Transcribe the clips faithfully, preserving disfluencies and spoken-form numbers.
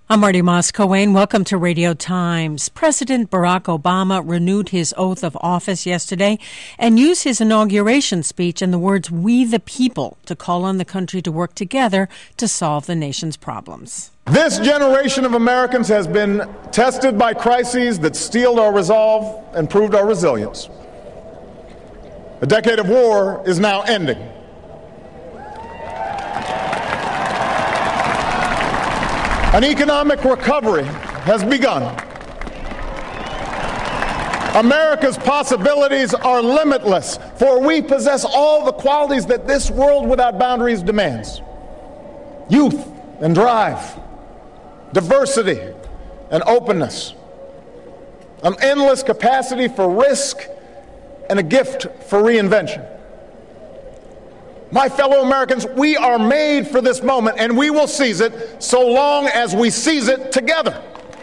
I'm Marty Moss-Coane. Welcome to Radio Times. President Barack Obama renewed his oath of office yesterday and used his inauguration speech and the words, "We the people," to call on the country to work together to solve the nation's problems. This generation of Americans has been tested by crises that steeled our resolve and proved our resilience. A decade of war is now ending. An economic recovery has begun. America's possibilities are limitless, for we possess all the qualities that this world without boundaries demands: youth and drive, diversity and openness, an endless capacity for risk, and a gift for reinvention. My fellow Americans, we are made for this moment, and we will seize it so long as we seize it together.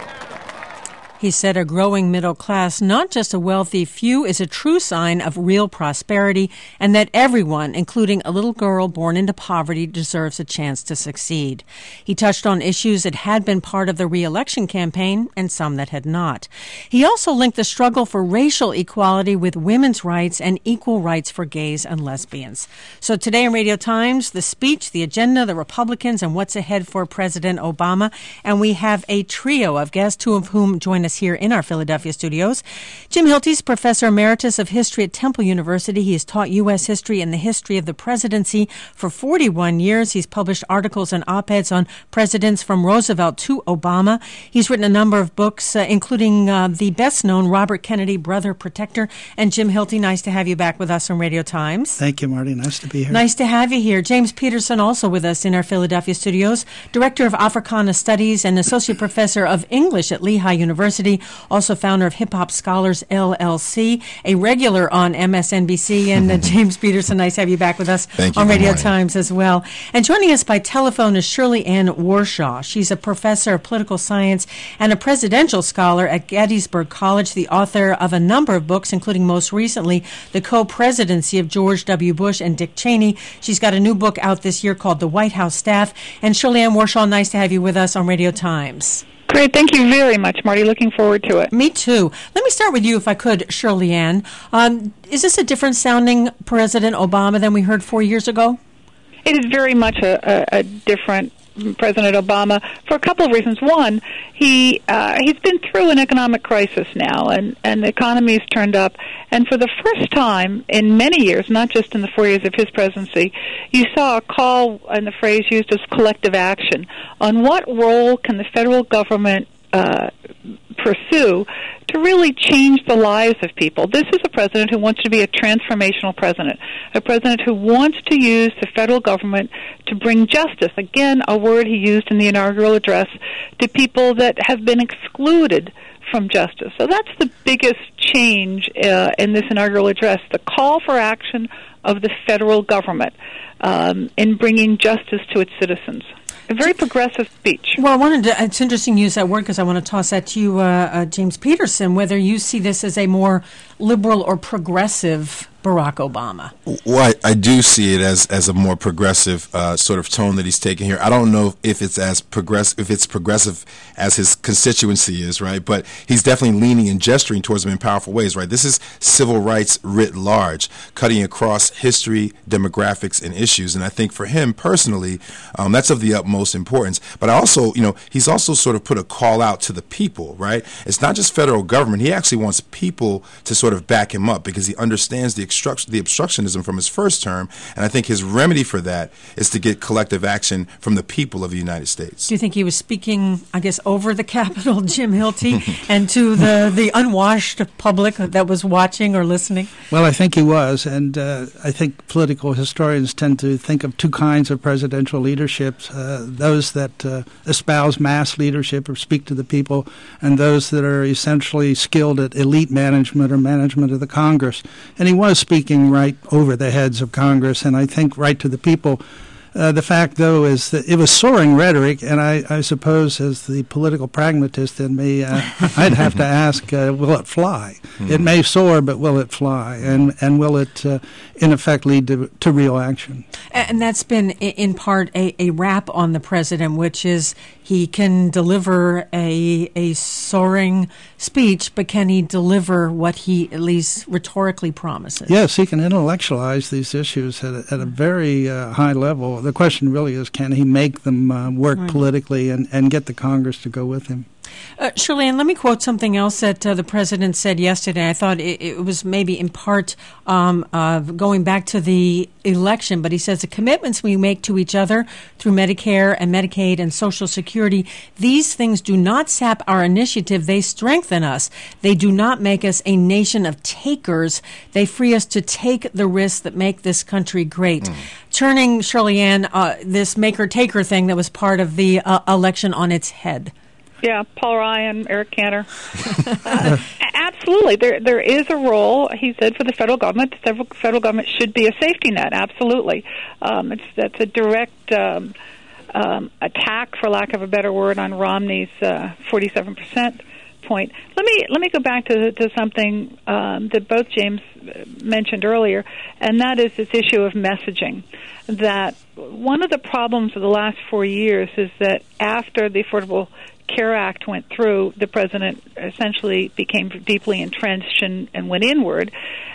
He said a growing middle class, not just a wealthy few, is a true sign of real prosperity, and that everyone, including a little girl born into poverty, deserves a chance to succeed. He touched on issues that had been part of the re-election campaign and some that had not. He also linked the struggle for racial equality with women's rights and equal rights for gays and lesbians. So today in Radio Times, the speech, the agenda, the Republicans, and what's ahead for President Obama. And we have a trio of guests, two of whom join us here in our Philadelphia studios. Jim Hilty, Professor Emeritus of History at Temple University. He has taught U S history and the history of the presidency for forty-one years. He's published articles and op-eds on presidents from Roosevelt to Obama. He's written a number of books, uh, including uh, the best-known Robert Kennedy, Brother Protector. And Jim Hilty, nice to have you back with us on Radio Times. Thank you, Marty. Nice to be here. Nice to have you here. James Peterson, also with us in our Philadelphia studios, Director of Africana Studies and Associate Professor of English at Lehigh University. Also founder of Hip Hop Scholars, L L C, a regular on M S N B C. And uh, James Peterson, nice to have you back with us Thank you. on Good Radio morning. Times as well. And joining us by telephone is Shirley Ann Warshaw. She's a professor of political science and a presidential scholar at Gettysburg College, the author of a number of books, including most recently The Co-Presidency of George W. Bush and Dick Cheney. She's got a new book out this year called The White House Staff. And Shirley Ann Warshaw, nice to have you with us on Radio Times. Great. Thank you very much, Marty. Looking forward to it. Me too. Let me start with you, if I could, Shirley Ann. Um, is this a different sounding President Obama than we heard four years ago? It is very much a, a, a different President Obama for a couple of reasons. One, he uh, he's been through an economic crisis now, and, and the economy's turned up. And for the first time in many years, not just in the four years of his presidency, you saw a call and the phrase used as collective action on what role can the federal government uh, pursue to really change the lives of people. This is a president who wants to be a transformational president, a president who wants to use the federal government to bring justice, again, a word he used in the inaugural address, to people that have been excluded from justice. So that's the biggest change uh, in this inaugural address, the call for action of the federal government um, in bringing justice to its citizens. A very progressive speech. Well, I wanted to, it's interesting you use that word because I want to toss that to you, uh, uh, James Peterson, whether you see this as a more liberal or progressive Barack Obama. Well, I, I do see it as as a more progressive uh, sort of tone that he's taking here. I don't know if it's as progressive, if it's progressive as his constituency is, right? But he's definitely leaning and gesturing towards them in powerful ways, right? This is civil rights writ large, cutting across history, demographics, and issues. And I think for him personally, um, that's of the utmost importance. But I also, you know, he's also sort of put a call out to the people, right? It's not just federal government. He actually wants people to sort of back him up because he understands the obstruction, the obstructionism from his first term, and I think his remedy for that is to get collective action from the people of the United States. Do you think he was speaking, I guess, over the Capitol, Jim Hilty, and to the, the unwashed public that was watching or listening? Well, I think he was, and uh, I think political historians tend to think of two kinds of presidential leaderships, uh, those that uh, espouse mass leadership or speak to the people, and those that are essentially skilled at elite management or management of the Congress. And he was speaking right over the heads of Congress, and I think right to the people. Uh, the fact, though, is that it was soaring rhetoric, and I, I suppose as the political pragmatist in me, uh, I'd have to ask, uh, will it fly? Mm-hmm. It may soar, but will it fly? And and will it, uh, in effect, lead to, to real action? And that's been, in part, a, a rap on the president, which is he can deliver a, a soaring speech, but can he deliver what he at least rhetorically promises? Yes, he can intellectualize these issues at a, at a very uh, high level. The question really is, can he make them uh, work right. politically and, and get the Congress to go with him? Uh, Shirley, let me quote something else that uh, the president said yesterday. I thought it, it was maybe in part um, uh, going back to the election, but he says the commitments we make to each other through Medicare and Medicaid and Social Security, these things do not sap our initiative. They strengthen us. They do not make us a nation of takers. They free us to take the risks that make this country great. Mm. Turning, Shirley Ann, uh, this maker-taker thing that was part of the uh, election on its head. Yeah, Paul Ryan, Eric Cantor. uh, absolutely. There there is a role, he said, for the federal government. The federal government should be a safety net, absolutely. Um, it's That's a direct um, um, attack, for lack of a better word, on Romney's uh, forty-seven percent point. Let me let me go back to, to something um, that both James mentioned earlier, and that is this issue of messaging. That one of the problems of the last four years is that after the Affordable Care Act went through, the president essentially became deeply entrenched and, and went inward,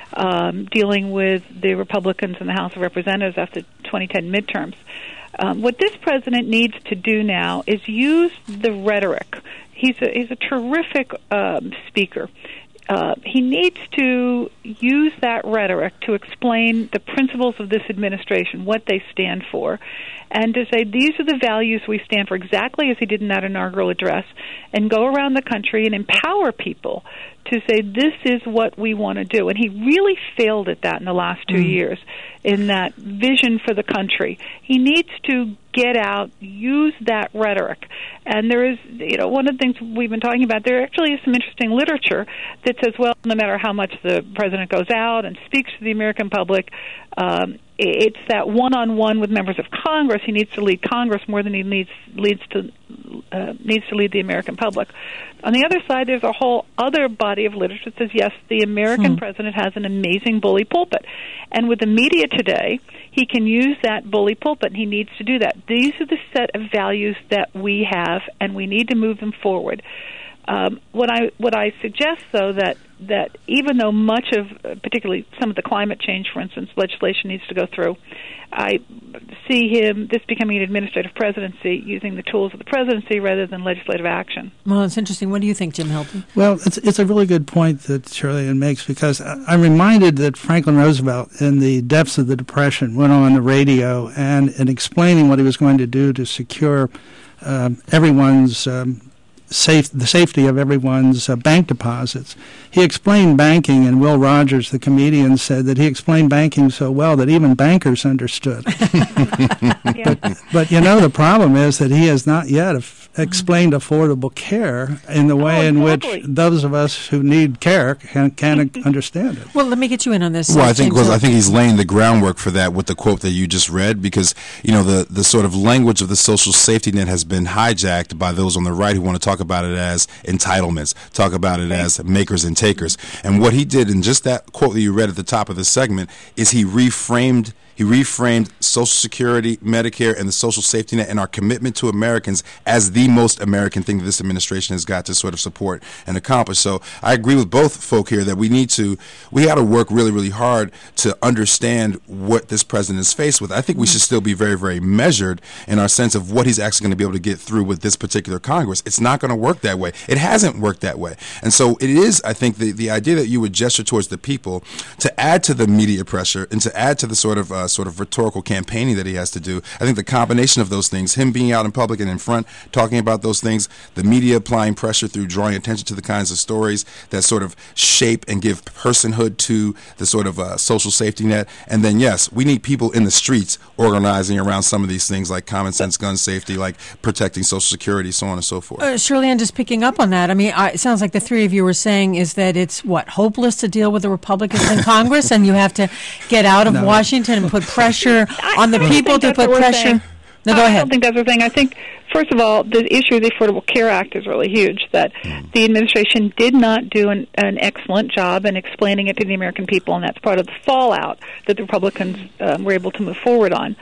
um, dealing with the Republicans in the House of Representatives after twenty ten midterms. Um, what this president needs to do now is use the rhetoric. He's a, he's a terrific um, speaker. Uh, he needs to use that rhetoric to explain the principles of this administration, what they stand for, and to say these are the values we stand for, exactly as he did in that inaugural address, and go around the country and empower people to say this is what we want to do. And he really failed at that in the last two mm. years, in that vision for the country. He needs to get out, use that rhetoric. And there is, you know, one of the things we've been talking about, there actually is some interesting literature that says, well, no matter how much the president goes out and speaks to the American public, um, it's that one-on-one with members of Congress. He needs to lead Congress more than he needs leads to uh, needs to lead the American public. On the other side, there's a whole other body of literature that says, yes, the American hmm. president has an amazing bully pulpit. And with the media today, he can use that bully pulpit, and he needs to do that. These are the set of values that we have, and we need to move them forward. Um, what I what I suggest, though, that that even though much of, uh, particularly some of the climate change, for instance, legislation needs to go through, I see him, this becoming an administrative presidency, using the tools of the presidency rather than legislative action. Well, it's interesting. What do you think, Jim Hilton? Well, it's it's a really good point that Shirley Ann makes, because I'm reminded that Franklin Roosevelt, in the depths of the Depression, went on the radio and, in explaining what he was going to do to secure um, everyone's um, Safe, the safety of everyone's uh, bank deposits. He explained banking, and Will Rogers, the comedian, said that he explained banking so well that even bankers understood. yeah. but, but, you know, the problem is that he has not yet af- explained affordable care in the way oh, in exactly. which those of us who need care can, can understand it. Well, let me get you in on this. Well, uh, I think James well, I think he's laying the groundwork for that with the quote that you just read, because, you know, the, the sort of language of the social safety net has been hijacked by those on the right who want to talk about it as entitlements, talk about it as makers and takers. And what he did in just that quote that you read at the top of the segment is he reframed He reframed Social Security, Medicare, and the social safety net and our commitment to Americans as the most American thing that this administration has got to sort of support and accomplish. So I agree with both folk here that we need to, we got to work really, really hard to understand what this president is faced with. I think we should still be very, very measured in our sense of what he's actually going to be able to get through with this particular Congress. It's not going to work that way. It hasn't worked that way. And so it is, I think, the, the idea that you would gesture towards the people to add to the media pressure and to add to the sort of uh, sort of rhetorical campaigning that he has to do. I think the combination of those things, him being out in public and in front talking about those things, the media applying pressure through drawing attention to the kinds of stories that sort of shape and give personhood to the sort of uh, social safety net. And then, yes, we need people in the streets organizing around some of these things like common sense gun safety, like protecting Social Security, so on and so forth. Uh, Shirley Ann, just picking up on that, I mean, I, it sounds like the three of you were saying is that it's, what, hopeless to deal with the Republicans in Congress and you have to get out of no. Washington and put put pressure on the I people to think that's put what we're pressure? saying. No, go I ahead. don't think that's the thing. I think, first of all, the issue of the Affordable Care Act is really huge, that the administration did not do an, an excellent job in explaining it to the American people, and that's part of the fallout that the Republicans um, were able to move forward on.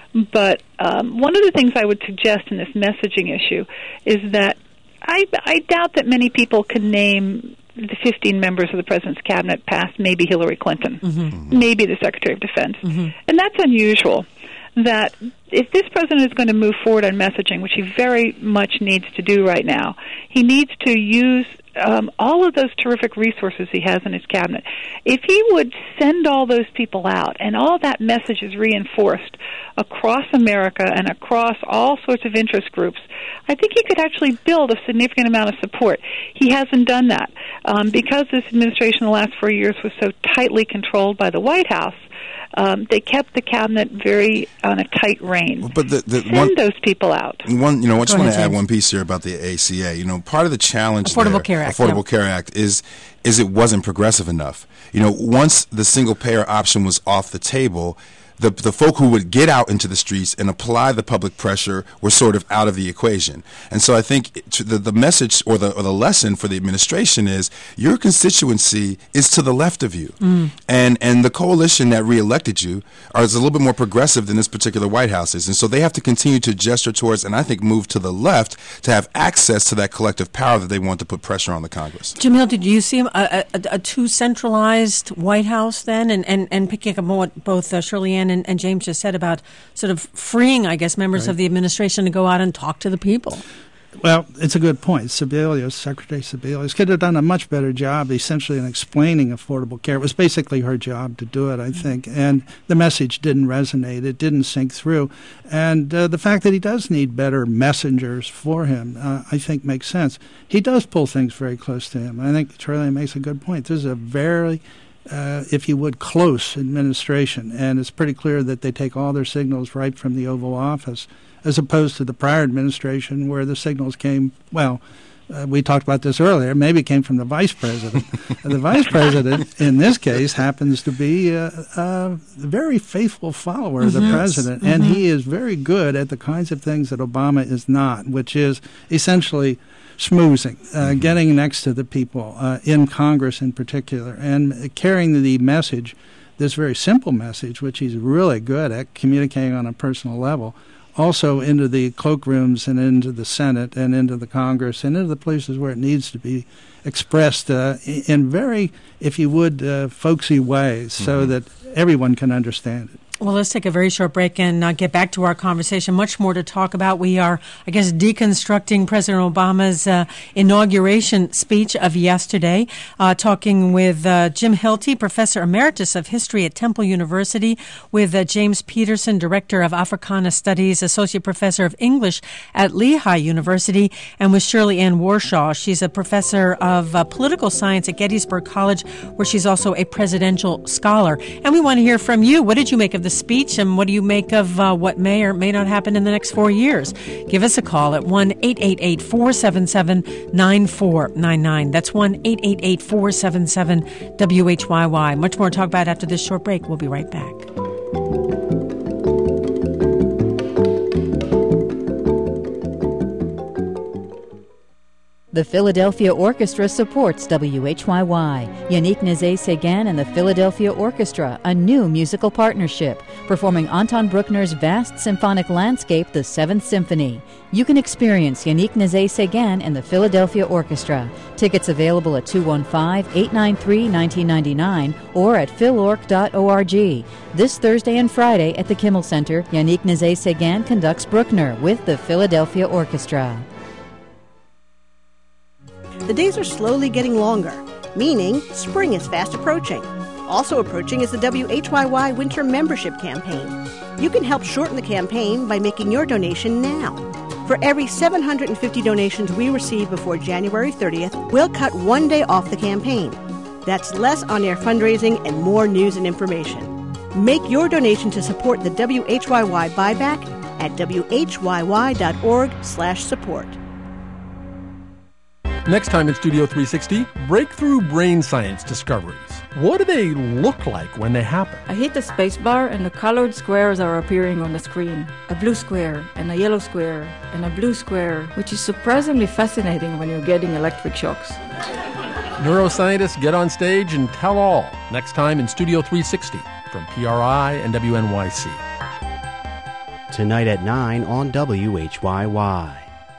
But um, one of the things I would suggest in this messaging issue is that I, I doubt that many people can name the fifteen members of the President's cabinet past maybe Hillary Clinton, mm-hmm. maybe the Secretary of Defense. Mm-hmm. And that's unusual. That if this president is going to move forward on messaging, which he very much needs to do right now, he needs to use um, all of those terrific resources he has in his cabinet. If he would send all those people out and all that message is reinforced across America and across all sorts of interest groups, I think he could actually build a significant amount of support. He hasn't done that. Um, because this administration the last four years was so tightly controlled by the White House, Um, they kept the cabinet very on a tight rein. But the, the Send one, those people out. One, you know, I just Go want ahead, to add James. one piece here about the A C A. You know, part of the challenge Affordable there, Care Act, Affordable yeah. Care Act, is is it wasn't progressive enough. You know, once the single payer option was off the table, the the folk who would get out into the streets and apply the public pressure were sort of out of the equation. And so I think it, the the message or the or the lesson for the administration is your constituency is to the left of you, mm. and and the coalition that reelected you are is a little bit more progressive than this particular White House is, and so they have to continue to gesture towards and I think move to the left to have access to that collective power that they want to put pressure on the Congress. Jim Hill, did you see a, a, a too centralized White House then? And, and, and picking up on what both uh, Shirley Ann and, and James just said about sort of freeing, I guess, members Right. of the administration to go out and talk to the people. Well, it's a good point. Sebelius, Secretary Sebelius, could have done a much better job essentially in explaining affordable care. It was basically her job to do it, I think. And the message didn't resonate. It didn't sink through. And uh, the fact that he does need better messengers for him, uh, I think makes sense. He does pull things very close to him. I think Charlie makes a good point. This is a very Uh, if you would, close administration, and it's pretty clear that they take all their signals right from the Oval Office, as opposed to the prior administration where the signals came, well, uh, we talked about this earlier, maybe it came from the vice president. And the vice president, in this case, happens to be a, a very faithful follower of the Mm-hmm. president, Mm-hmm. and he is very good at the kinds of things that Obama is not, which is essentially schmoozing, uh, mm-hmm. getting next to the people, uh, in Congress in particular, and carrying the message, this very simple message, which he's really good at communicating on a personal level, also into the cloakrooms and into the Senate and into the Congress and into the places where it needs to be expressed uh, in very, if you would, uh, folksy ways mm-hmm. so that everyone can understand it. Well, let's take a very short break and uh, get back to our conversation. Much more to talk about. We are, I guess, deconstructing President Obama's uh, inauguration speech of yesterday, uh, talking with uh, Jim Hilty, Professor Emeritus of History at Temple University, with uh, James Peterson, Director of Africana Studies, Associate Professor of English at Lehigh University, and with Shirley Ann Warshaw. She's a Professor of uh, Political Science at Gettysburg College, where she's also a presidential scholar. And we want to hear from you. What did you make of the speech, and what do you make of uh, what may or may not happen in the next four years? Give us a call at one eight eight eight, four seven seven, nine four nine nine. That's one eight eight eight, four seven seven, W H Y Y. Much more to talk about after this short break. We'll be right back. The Philadelphia Orchestra supports W H Y Y. Yannick Nézet-Séguin and the Philadelphia Orchestra, a new musical partnership, performing Anton Bruckner's vast symphonic landscape, the Seventh Symphony. You can experience Yannick Nézet-Séguin and the Philadelphia Orchestra. Tickets available at two one five, eight nine three, one nine nine nine or at philorg dot org. This Thursday and Friday at the Kimmel Center, Yannick Nézet-Séguin conducts Bruckner with the Philadelphia Orchestra. The days are slowly getting longer, meaning spring is fast approaching. Also approaching is the W H Y Y Winter Membership Campaign. You can help shorten the campaign by making your donation now. For every seven hundred fifty donations we receive before January thirtieth, we'll cut one day off the campaign. That's less on-air fundraising and more news and information. Make your donation to support the W H Y Y buyback at W H Y Y dot org slash support. Next time in Studio three sixty, breakthrough brain science discoveries. What do they look like when they happen? I hit the space bar and the colored squares are appearing on the screen. A blue square and a yellow square and a blue square, which is surprisingly fascinating when you're getting electric shocks. Neuroscientists get on stage and tell all. Next time in Studio three sixty from P R I and W N Y C. Tonight at nine on W H Y Y.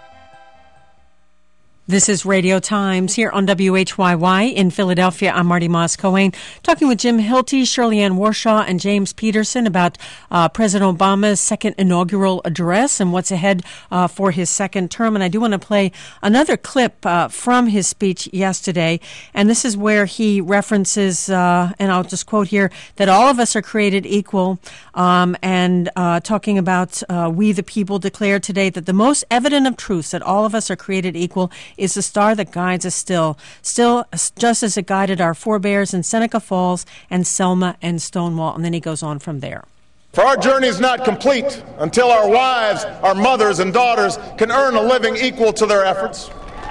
This is Radio Times here on W H Y Y in Philadelphia. I'm Marty Moss-Cohen, talking with Jim Hilty, Shirley Ann Warshaw, and James Peterson about uh, President Obama's second inaugural address and what's ahead uh, for his second term. And I do want to play another clip uh, from his speech yesterday. And this is where he references, uh, and I'll just quote here, that all of us are created equal, um, and uh, talking about uh, we the people declare today that the most evident of truths that all of us are created equal is the star that guides us still, still just as it guided our forebears in Seneca Falls and Selma and Stonewall. And then he goes on from there. For our journey is not complete until our wives, our mothers, and daughters can earn a living equal to their efforts.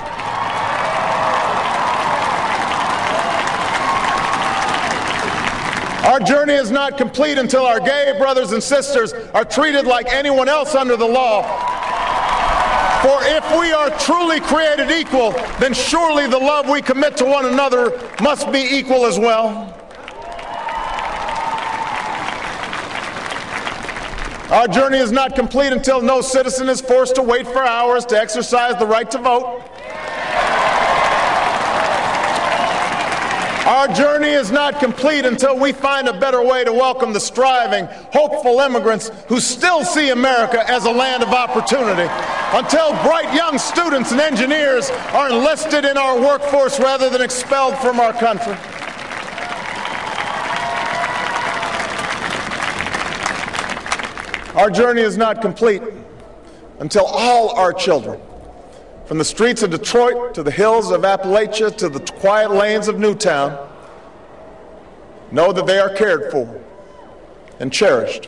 Our journey is not complete until our gay brothers and sisters are treated like anyone else under the law. For if we are truly created equal, then surely the love we commit to one another must be equal as well. Our journey is not complete until no citizen is forced to wait for hours to exercise the right to vote. Our journey is not complete until we find a better way to welcome the striving, hopeful immigrants who still see America as a land of opportunity, until bright young students and engineers are enlisted in our workforce rather than expelled from our country. Our journey is not complete until all our children, from the streets of Detroit to the hills of Appalachia to the quiet lanes of Newtown, know that they are cared for and cherished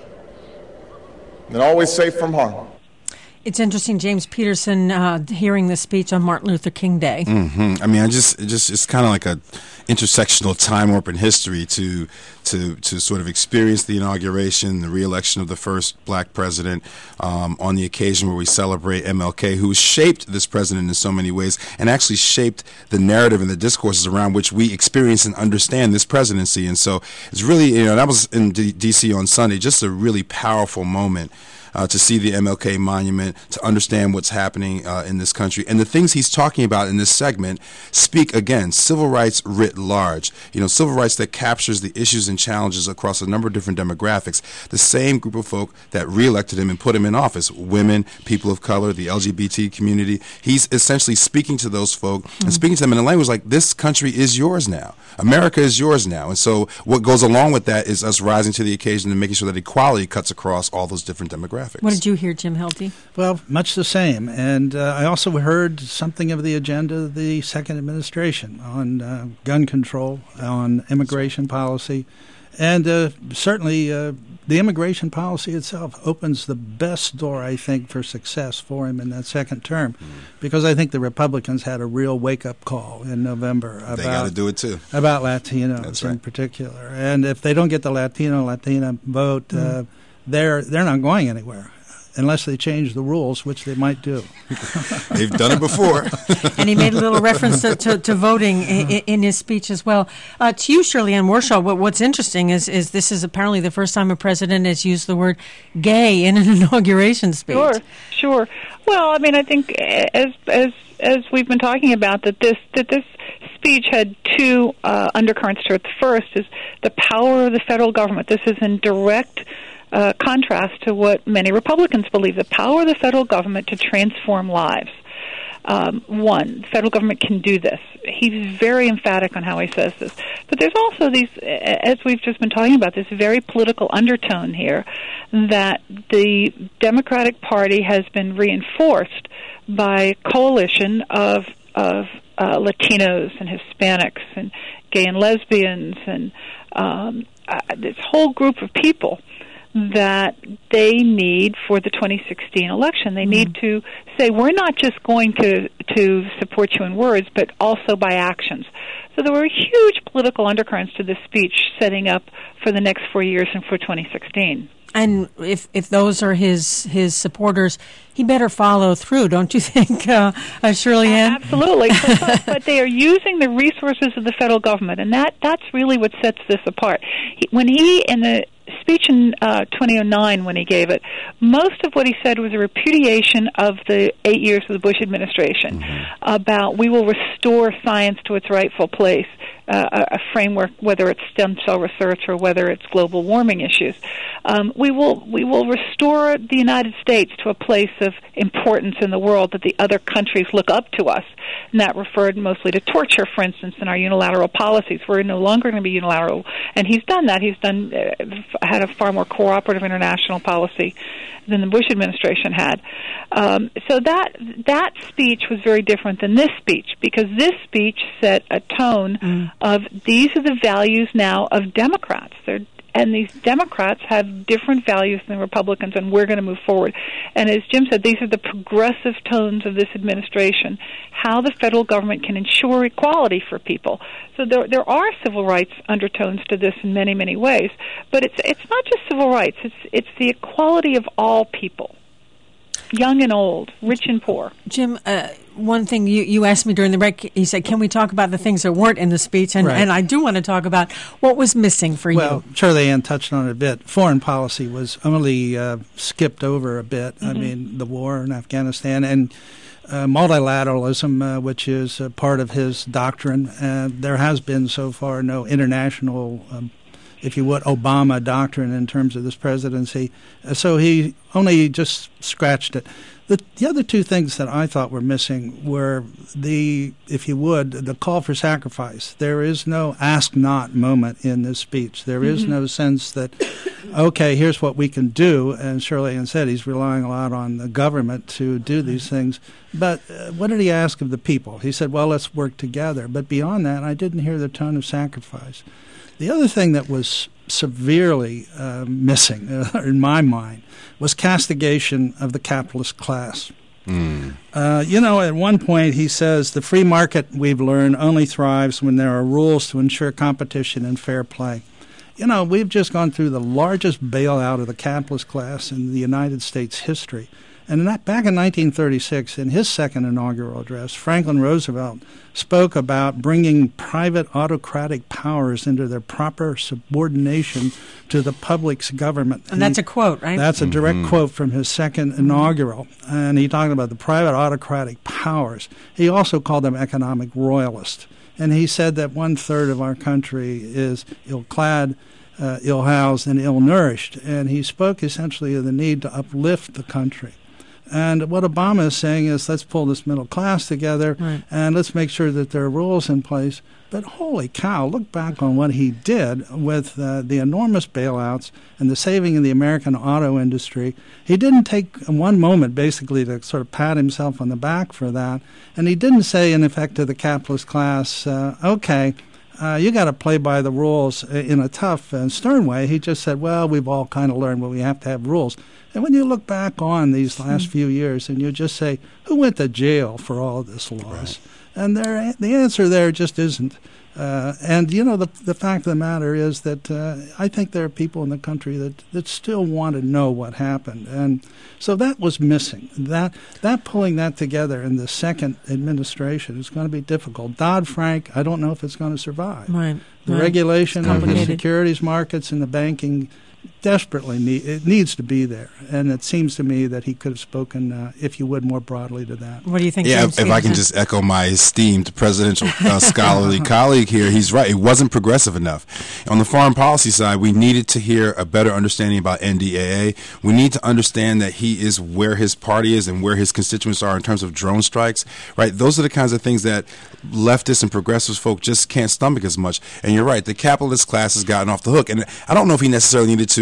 and always safe from harm. It's interesting, James Peterson, uh, hearing this speech on Martin Luther King Day. Mm-hmm. I mean, I just, it just, it's kind of like a intersectional time warp in history to, to, to sort of experience the inauguration, the re-election of the first black president, um, on the occasion where we celebrate M L K, who shaped this president in so many ways and actually shaped the narrative and the discourses around which we experience and understand this presidency. And so it's really, you know, that was in D- D.C. on Sunday, just a really powerful moment. Uh, to see the M L K monument, to understand what's happening uh, in this country. And the things he's talking about in this segment speak, again, civil rights writ large. You know, civil rights that captures the issues and challenges across a number of different demographics. The same group of folk that reelected him and put him in office, women, people of color, the L G B T community. He's essentially speaking to those folk mm-hmm. and speaking to them in a language like, this country is yours now. America is yours now. And so what goes along with that is us rising to the occasion and making sure that equality cuts across all those different demographics. What did you hear, Jim Hilty? Well, much the same. And uh, I also heard something of the agenda of the second administration on uh, gun control, on immigration policy. And uh, certainly uh, the immigration policy itself opens the best door, I think, for success for him in that second term. Mm. Because I think the Republicans had a real wake-up call in November about, they got to do it too. about Latinos That's in right. particular. And if they don't get the Latino, Latina vote, mm. uh, they're they're not going anywhere unless they change the rules, which they might do. They've done it before. And he made a little reference to, to, to voting in, in his speech as well. Uh, to you, Shirley Ann Warshaw, what, what's interesting is, is this is apparently the first time a president has used the word gay in an inauguration speech. Sure, sure. Well, I mean, I think as as as we've been talking about, that this that this speech had two uh, undercurrents to it. The first is the power of the federal government. This is in direct Uh, contrast to what many Republicans believe, the power of the federal government to transform lives. Um, one, the federal government can do this. He's very emphatic on how he says this. But there's also these, as we've just been talking about, this very political undertone here that the Democratic Party has been reinforced by a coalition of, of uh, Latinos and Hispanics and gay and lesbians and um, uh, this whole group of people that they need for the twenty sixteen election. They mm-hmm. need to say, we're not just going to, to support you in words, but also by actions. So there were huge political undercurrents to this speech setting up for the next four years and for twenty sixteen. And if if those are his his supporters, he better follow through, don't you think, uh, uh, Shirley Ann? Absolutely. but, but they are using the resources of the federal government, and that, that's really what sets this apart. He, when he, in the speech in uh, twenty oh nine, when he gave it, most of what he said was a repudiation of the eight years of the Bush administration mm-hmm. about we will restore science to its rightful place, uh, a, a framework, whether it's stem cell research or whether it's global warming issues. Um, we will we will restore the United States to a place of importance in the world that the other countries look up to us. And that referred mostly to torture, for instance, in our unilateral policies. We're no longer going to be unilateral. And he's done that. He's done uh, had a far more cooperative international policy than the Bush administration had. Um, so that that speech was very different than this speech, because this speech set a tone mm. of these are the values now of Democrats. They're And these Democrats have different values than Republicans, and we're going to move forward. And as Jim said, these are the progressive tones of this administration, how the federal government can ensure equality for people. So there there are civil rights undertones to this in many, many ways. But it's it's not just civil rights. It's it's the equality of all people, young and old, rich and poor. Jim, uh, one thing you, you asked me during the break, you said, can we talk about the things that weren't in the speech? And, right. and I do want to talk about what was missing for well, you. Well, Shirley Ann touched on it a bit. Foreign policy was only uh, skipped over a bit. Mm-hmm. I mean, the war in Afghanistan and uh, multilateralism, uh, which is a part of his doctrine. Uh, there has been so far no international um, if you would, Obama doctrine in terms of this presidency. So he only just scratched it. The, the other two things that I thought were missing were the, if you would, the call for sacrifice. There is no ask not moment in this speech. There is mm-hmm. no sense that, okay, here's what we can do. And Shirley Ann said he's relying a lot on the government to do these things. But uh, what did he ask of the people? He said, well, let's work together. But beyond that, I didn't hear the tone of sacrifice. The other thing that was severely uh, missing, uh, in my mind, was castigation of the capitalist class. Mm. Uh, you know, at one point he says, the free market, we've learned, only thrives when there are rules to ensure competition and fair play. You know, we've just gone through the largest bailout of the capitalist class in the United States history. And in that, back in nineteen thirty-six, in his second inaugural address, Franklin Roosevelt spoke about bringing private autocratic powers into their proper subordination to the public's government. And, and that's he, a quote, right? That's a direct mm-hmm. quote from his second inaugural. And he talked about the private autocratic powers. He also called them economic royalists. And he said that one-third of our country is ill-clad, uh, ill-housed, and ill-nourished. And he spoke essentially of the need to uplift the country. And what Obama is saying is, let's pull this middle class together right. and let's make sure that there are rules in place. But holy cow, look back on what he did with uh, the enormous bailouts and the saving of the American auto industry. He didn't take one moment basically to sort of pat himself on the back for that. And he didn't say, in effect, to the capitalist class, uh, okay, Uh, you got to play by the rules in a tough and stern way. He just said, well, we've all kind of learned, well, we have to have rules. And when you look back on these last few years and you just say, who went to jail for all of this loss? Right. And there, the answer there just isn't. Uh, and, you know, the the fact of the matter is that uh, I think there are people in the country that, that still want to know what happened. And so that was missing. That that pulling that together in the second administration is going to be difficult. Dodd-Frank, I don't know if it's going to survive. Right. The right. regulation of the securities markets and the banking desperately need, it needs to be there. And it seems to me that he could have spoken, uh, if you would, more broadly to that. What do you think? Yeah, if, if I can just echo my esteemed presidential uh, scholarly colleague here, he's right. It wasn't progressive enough. On the foreign policy side, we needed to hear a better understanding about N D A A. We need to understand that he is where his party is and where his constituents are in terms of drone strikes, right? Those are the kinds of things that leftists and progressive folk just can't stomach as much. And you're right, the capitalist class has gotten off the hook. And I don't know if he necessarily needed to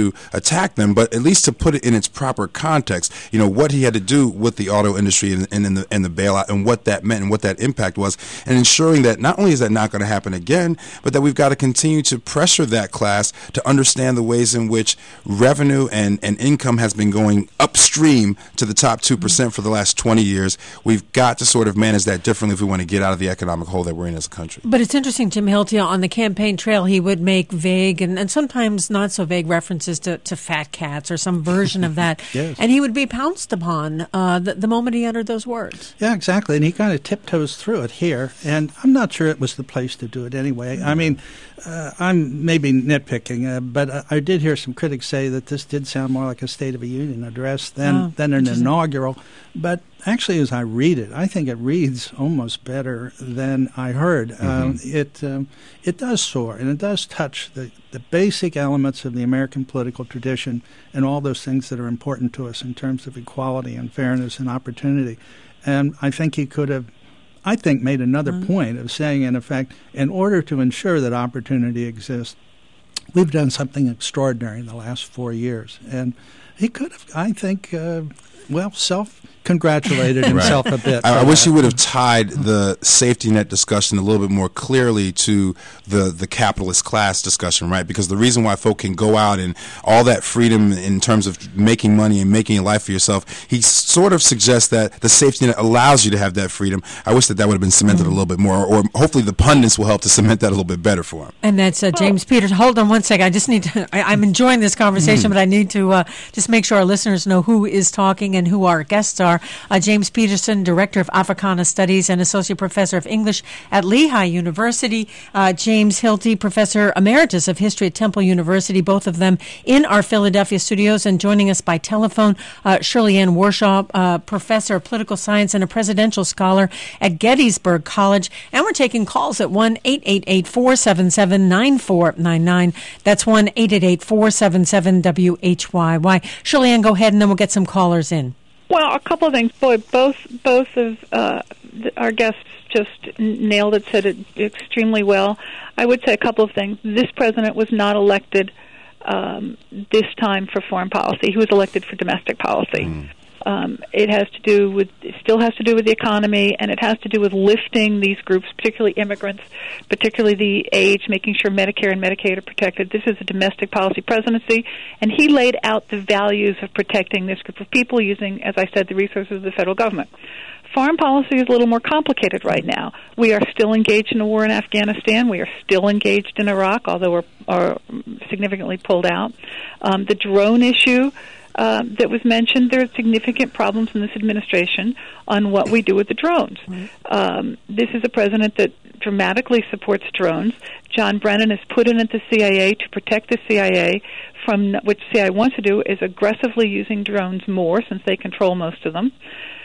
to attack them, but at least to put it in its proper context. You know, what he had to do with the auto industry and, and, and, the, and the bailout and what that meant and what that impact was, and ensuring that not only is that not going to happen again, but that we've got to continue to pressure that class to understand the ways in which revenue and, and income has been going upstream to the top two percent for the last twenty years. We've got to sort of manage that differently if we want to get out of the economic hole that we're in as a country. But it's interesting, Jim Hilty, on the campaign trail, he would make vague and, and sometimes not so vague references to, to fat cats or some version of that. Yes. And he would be pounced upon uh, the, the moment he uttered those words. Yeah, exactly. And he kind of tiptoes through it here. And I'm not sure it was the place to do it anyway. Mm-hmm. I mean, uh, I'm maybe nitpicking, uh, but I, I did hear some critics say that this did sound more like a State of the Union address than, oh, than an inaugural. But actually, as I read it, I think it reads almost better than I heard. Mm-hmm. Um, it um, it does soar, and it does touch the, the basic elements of the American political tradition and all those things that are important to us in terms of equality and fairness and opportunity. And I think he could have, I think, made another mm-hmm. point of saying, in effect, in order to ensure that opportunity exists, we've done something extraordinary in the last four years. And he could have, I think, uh, well, self-congratulated himself right. a bit. I, I wish he would have tied the safety net discussion a little bit more clearly to the, the capitalist class discussion, right? Because the reason why folk can go out and all that freedom in terms of making money and making a life for yourself, he sort of suggests that the safety net allows you to have that freedom. I wish that that would have been cemented mm-hmm. a little bit more, or hopefully the pundits will help to cement that a little bit better for him. And that's uh, James oh. Peters. Hold on one second. I just need to, I, I'm enjoying this conversation, mm-hmm. but I need to uh, just make sure our listeners know who is talking and who our guests are. Uh, James Peterson, Director of Africana Studies and Associate Professor of English at Lehigh University. Uh, James Hilty, Professor Emeritus of History at Temple University, both of them in our Philadelphia studios. And joining us by telephone, uh, Shirley Ann Warshaw, uh, Professor of Political Science and a Presidential Scholar at Gettysburg College. And we're taking calls at one eight eight eight, four seven seven, nine four nine nine. That's one eight eight eight, four seven seven, W H Y Y. Shirley Ann, go ahead, and then we'll get some callers in. Well, a couple of things. Boy, both both of uh, our guests just nailed it, said it extremely well. I would say a couple of things. This president was not elected um, this time for foreign policy. He was elected for domestic policy. Mm. Um, it has to do with, it still has to do with the economy, and it has to do with lifting these groups, particularly immigrants, particularly the age, making sure Medicare and Medicaid are protected. This is a domestic policy presidency, and he laid out the values of protecting this group of people using, as I said, the resources of the federal government. Foreign policy is a little more complicated right now. We are still engaged in a war in Afghanistan. We are still engaged in Iraq, although we're are significantly pulled out. Um, the drone issue Uh, that was mentioned, there are significant problems in this administration on what we do with the drones. Mm-hmm. Um, this is a president that dramatically supports drones. John Brennan is put in at the C I A to protect the C I A from, which C I A wants to do is aggressively using drones more since they control most of them.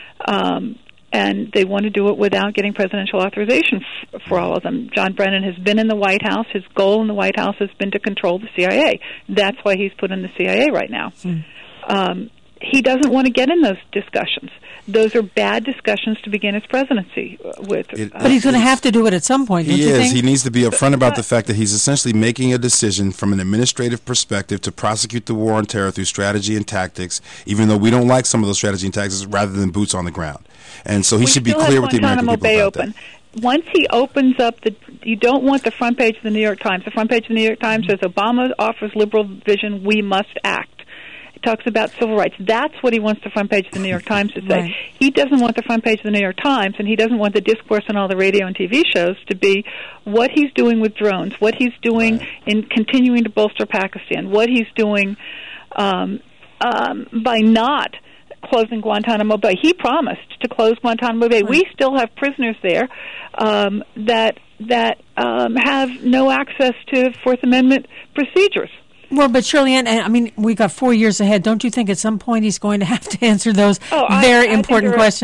Um, and they want to do it without getting presidential authorization f- for all of them. John Brennan has been in the White House. His goal in the White House has been to control the C I A. That's why he's put in the C I A right now. Mm. Um, he doesn't want to get in those discussions. Those are bad discussions to begin his presidency with. It, uh, but he's going to have to do it at some point, don't he you is. think? He needs to be upfront about the fact that he's essentially making a decision from an administrative perspective to prosecute the war on terror through strategy and tactics, even though we don't like some of those strategy and tactics, rather than boots on the ground. And so he we should be clear with the American people Bay about open. that. Once he opens up the, you don't want the front page of the New York Times. The front page of the New York Times says Obama offers liberal vision, we must act. It talks about civil rights. That's what he wants the front page of the New York Times to say. Right. He doesn't want the front page of the New York Times, and he doesn't want the discourse on all the radio and T V shows to be what he's doing with drones, what he's doing right. in continuing to bolster Pakistan, what he's doing um, um, by not closing Guantanamo Bay. He promised to close Guantanamo Bay. Right. We still have prisoners there um, that that um, have no access to Fourth Amendment procedures. Well, but Shirley Ann, I mean, we got four years ahead. Don't you think at some point he's going to have to answer those oh, very I, I important questions?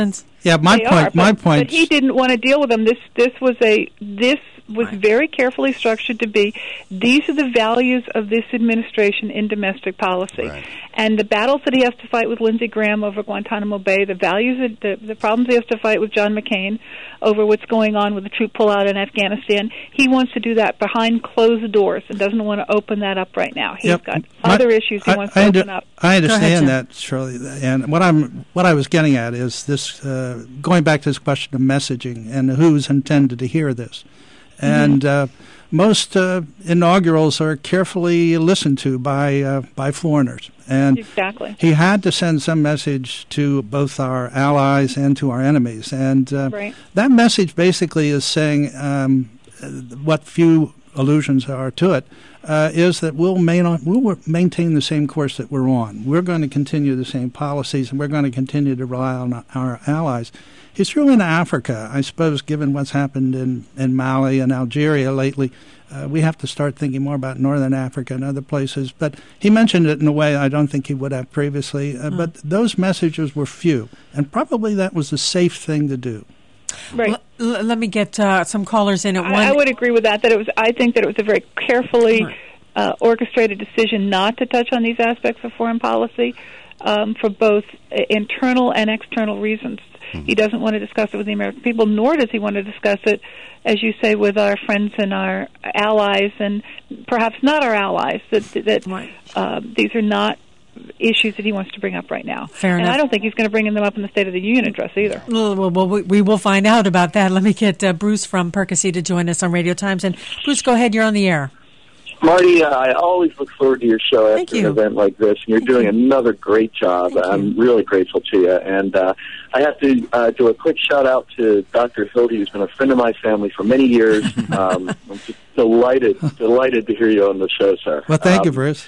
Yeah, my they point. Are, my but, point. But he didn't want to deal with them. This this was a this was right. very carefully structured to be. These are the values of this administration in domestic policy, right. and the battles that he has to fight with Lindsey Graham over Guantanamo Bay, the values, that, the the problems he has to fight with John McCain over what's going on with the troop pullout in Afghanistan. He wants to do that behind closed doors and doesn't want to open that up right now. He's yep. got my, other issues he I, wants I to under, open up. I understand ahead, that, Shirley, and what I'm what I was getting at is this: uh, going back to this question of messaging and who's intended to hear this. And uh, most uh, inaugurals are carefully listened to by uh, by foreigners. And exactly. he had to send some message to both our allies and to our enemies. And uh, right. that message basically is saying um, what few allusions are to it, uh, is that we'll, main on, we'll maintain the same course that we're on. We're going to continue the same policies, and we're going to continue to rely on our allies. He threw in Africa. I suppose, given what's happened in, in Mali and Algeria lately, uh, we have to start thinking more about Northern Africa and other places. But he mentioned it in a way I don't think he would have previously. Uh, mm. But those messages were few, and probably that was the safe thing to do. Right. L- l- let me get uh, some callers in at one. I, I would agree with that. That it was. I think that it was a very carefully right. uh, orchestrated decision not to touch on these aspects of foreign policy um, for both internal and external reasons. Mm-hmm. He doesn't want to discuss it with the American people, nor does he want to discuss it, as you say, with our friends and our allies, and perhaps not our allies. That that right. uh, these are not issues that he wants to bring up right now. Fair and enough. I don't think he's going to bring them up in the State of the Union address either. Well, well, well we, we will find out about that. Let me get uh, Bruce from Percy to join us on Radio Times. And Bruce, go ahead. You're on the air. Marty, uh, I always look forward to your show after Thank you. an event like this, and you're Thank doing you. another great job. Thank I'm you. really grateful to you. And uh, I have to uh, do a quick shout-out to Doctor Hildy, who's been a friend of my family for many years. um, I'm just delighted, delighted to hear you on the show, sir. Well, thank um, you, Bruce.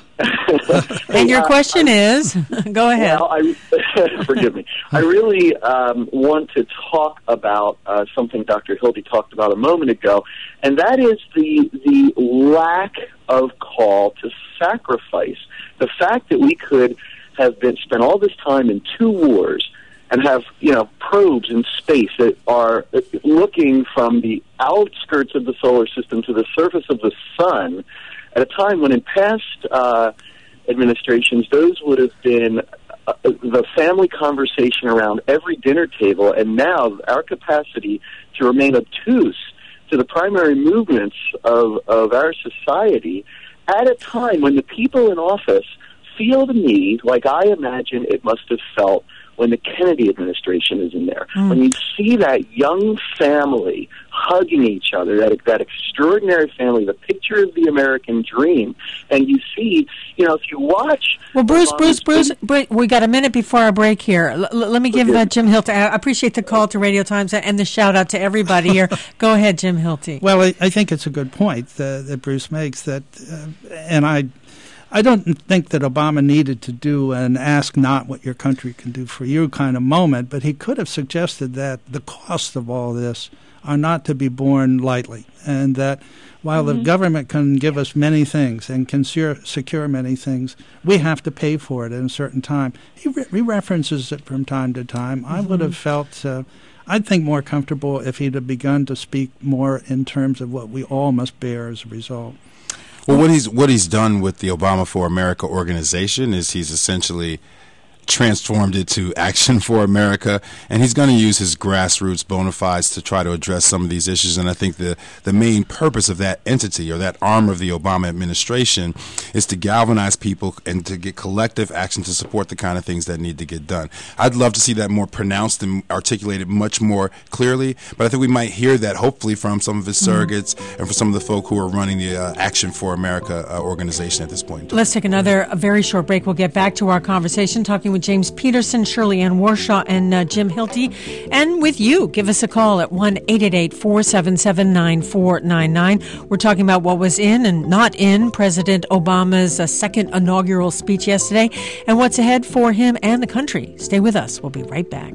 And your uh, question is, go ahead. Well, I, forgive me. I really um, want to talk about uh, something Doctor Hildy talked about a moment ago, and that is the the lack of call to sacrifice. The fact that we could have been spent all this time in two wars and have, you know, probes in space that are looking from the outskirts of the solar system to the surface of the sun, at a time when in past uh, administrations, those would have been uh, the family conversation around every dinner table, and now our capacity to remain obtuse to the primary movements of, of our society at a time when the people in office feel to me like I imagine it must have felt when the Kennedy administration is in there. Mm. When you see that young family hugging each other, that that extraordinary family, the picture of the American dream, and you see, you know, if you watch... Well, Bruce, Bruce, Bruce, Bruce, we got a minute before our break here. L- l- let me give uh, Jim Hilty. I appreciate the call to Radio Times and the shout-out to everybody here. Go ahead, Jim Hilty. Well, I, I think it's a good point uh, that Bruce makes, that, uh, and I... I don't think that Obama needed to do an ask not what your country can do for you kind of moment, but he could have suggested that the costs of all this are not to be borne lightly, and that while mm-hmm. the government can give us many things and can secure, secure many things, we have to pay for it at a certain time. He, re- he references it from time to time. Mm-hmm. I would have felt, uh, I'd think, more comfortable if he'd have begun to speak more in terms of what we all must bear as a result. Well, what he's what he's done with the Obama for America organization is he's essentially transformed it to Action for America, and he's going to use his grassroots bona fides to try to address some of these issues. And I think the, the main purpose of that entity, or that arm of the Obama administration, is to galvanize people and to get collective action to support the kind of things that need to get done. I'd love to see that more pronounced and articulated much more clearly, but I think we might hear that hopefully from some of his surrogates mm-hmm. and from some of the folk who are running the uh, Action for America uh, organization at this point. Let's take another a very short break. We'll get back to our conversation talking with James Peterson, Shirley Ann Warshaw, and uh, Jim Hilty. And with you, give us a call at one eight eight eight, four seven seven, nine four nine nine. We're talking about what was in and not in President Obama's uh, second inaugural speech yesterday and what's ahead for him and the country. Stay with us. We'll be right back.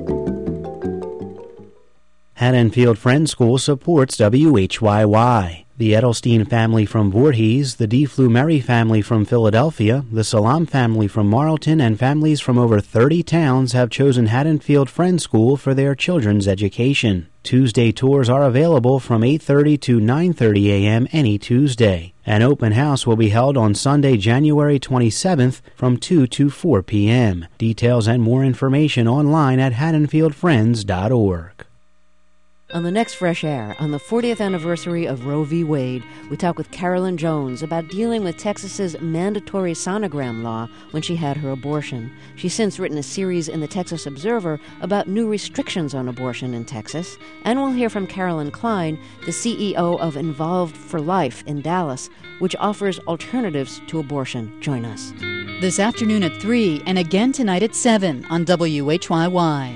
Haddonfield Friends School supports W H Y Y. The Edelstein family from Voorhees, the D. Flumeri family from Philadelphia, the Salam family from Marlton, and families from over thirty towns have chosen Haddonfield Friends School for their children's education. Tuesday tours are available from eight thirty to nine thirty a.m. any Tuesday. An open house will be held on Sunday, January twenty-seventh from two to four p.m. Details and more information online at haddonfield friends dot org. On the next Fresh Air, on the fortieth anniversary of Roe v. Wade, we talk with Carolyn Jones about dealing with Texas's mandatory sonogram law when she had her abortion. She's since written a series in the Texas Observer about new restrictions on abortion in Texas. And we'll hear from Carolyn Klein, the C E O of Involved for Life in Dallas, which offers alternatives to abortion. Join us. This afternoon at three and again tonight at seven on W H Y Y.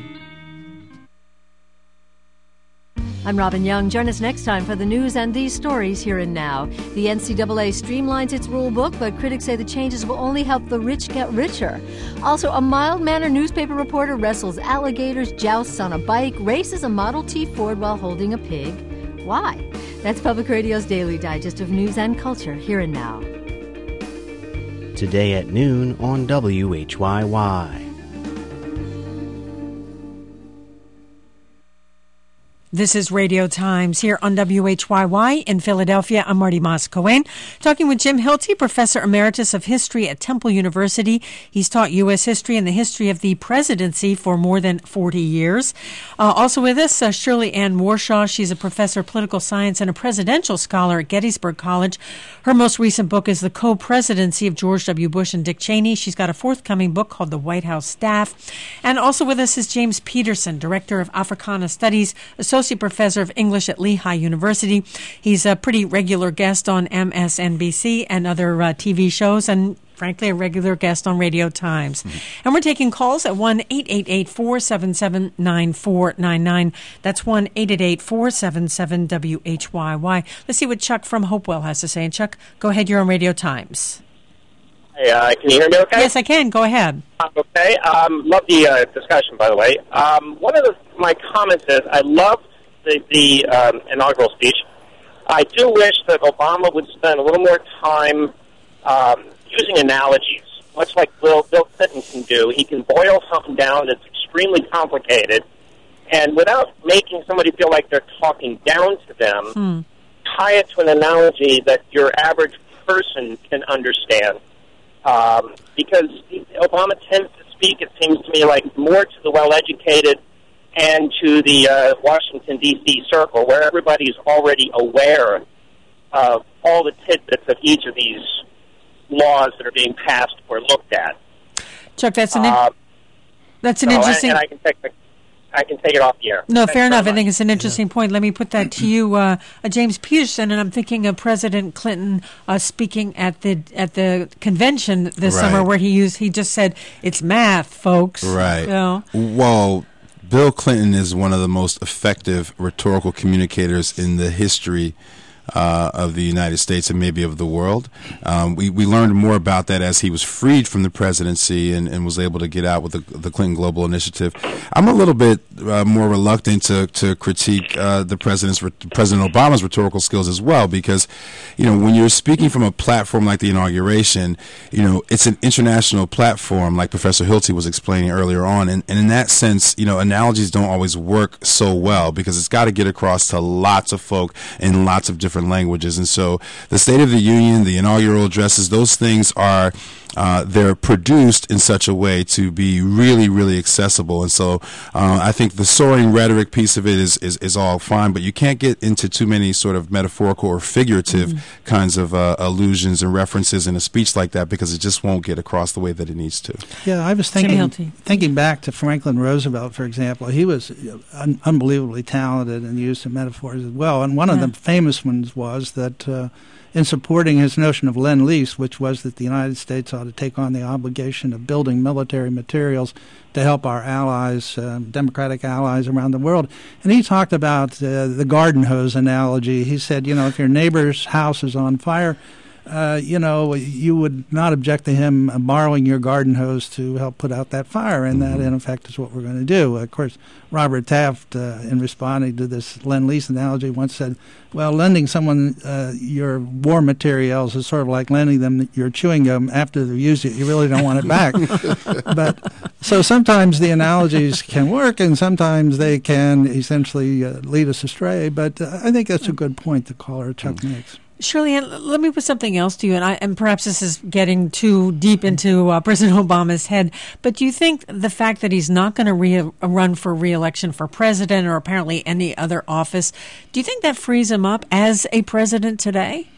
I'm Robin Young. Join us next time for the news and these stories here and now. The N C double A streamlines its rule book, but critics say the changes will only help the rich get richer. Also, a mild-mannered newspaper reporter wrestles alligators, jousts on a bike, races a Model T Ford while holding a pig. Why? That's Public Radio's daily digest of news and culture here and now. Today at noon on W H Y Y. This is Radio Times here on W H Y Y in Philadelphia. I'm Marty Mas-Cohen, talking with Jim Hilty, Professor Emeritus of History at Temple University. He's taught U S history and the history of the presidency for more than forty years. Uh, also with us, uh, Shirley Ann Warshaw. She's a professor of political science and a presidential scholar at Gettysburg College. Her most recent book is The Co-Presidency of George W. Bush and Dick Cheney. She's got a forthcoming book called The White House Staff. And also with us is James Peterson, Director of Africana Studies, Associate Professor of English at Lehigh University. He's a pretty regular guest on M S N B C and other uh, T V shows, and frankly, a regular guest on Radio Times. Mm-hmm. And we're taking calls at one eight eight eight, four seven seven, nine four nine nine. That's one eight eight eight, four seven seven, W H Y Y. Let's see what Chuck from Hopewell has to say. And Chuck, go ahead. You're on Radio Times. Hey, uh, can you hear me okay? Yes, I can. Go ahead. Uh, okay. Um, love the uh, discussion, by the way. Um, one of the, my comments is I love the, the um, inaugural speech. I do wish that Obama would spend a little more time um, using analogies, much like Bill, Bill Clinton can do. He can boil something down that's extremely complicated, and without making somebody feel like they're talking down to them, hmm. tie it to an analogy that your average person can understand. Um, because Obama tends to speak, it seems to me, like more to the well-educated and to the uh, Washington, D C circle, where everybody's already aware of all the tidbits of each of these laws that are being passed or looked at. Chuck, that's an, in- uh, that's an so, interesting... And, and I can take the, I can take it off the air. No, Thanks fair enough. much. I think it's an interesting yeah. point. Let me put that to you, uh, uh, James Peterson, and I'm thinking of President Clinton uh, speaking at the at the convention this right. summer, where he used he just said, "It's math, folks." Right. You know? Well, Bill Clinton is one of the most effective rhetorical communicators in the history Uh, of the United States and maybe of the world. Um, we, we learned more about that as he was freed from the presidency and, and was able to get out with the, the Clinton Global Initiative. I'm a little bit uh, more reluctant to, to critique uh, the president's President Obama's rhetorical skills as well, because, you know, when you're speaking from a platform like the inauguration, you know, it's an international platform, like Professor Hilty was explaining earlier on, and, and in that sense, you know, analogies don't always work so well because it's got to get across to lots of folk in lots of different languages. And so the State of the Union, the inaugural addresses, those things are uh, they're produced in such a way to be really, really accessible. And so uh, I think the soaring rhetoric piece of it is, is, is all fine, but you can't get into too many sort of metaphorical or figurative mm-hmm. kinds of uh, allusions and references in a speech like that because it just won't get across the way that it needs to. Yeah, I was thinking thinking back to Franklin Roosevelt, for example. He was un- unbelievably talented and used some metaphors as well. And one yeah. of the famous ones was that uh, in supporting his notion of Lend-Lease, which was that the United States ought to take on the obligation of building military materials to help our allies, uh, democratic allies around the world. And he talked about uh, the garden hose analogy. He said, you know, if your neighbor's house is on fire, uh, you know, you would not object to him borrowing your garden hose to help put out that fire, and that, in effect, is what we're going to do. Of course, Robert Taft, uh, in responding to this Lend-Lease analogy, once said, well, lending someone uh, your war materials is sort of like lending them your chewing gum. After they've used it, you really don't want it back. But so sometimes the analogies can work, and sometimes they can essentially uh, lead us astray. But uh, I think that's a good point the caller Chuck makes. Shirley Ann, let me put something else to you, and, I, and perhaps this is getting too deep into uh, President Obama's head, but do you think the fact that he's not going to re- run for re-election for president or apparently any other office, do you think that frees him up as a president today?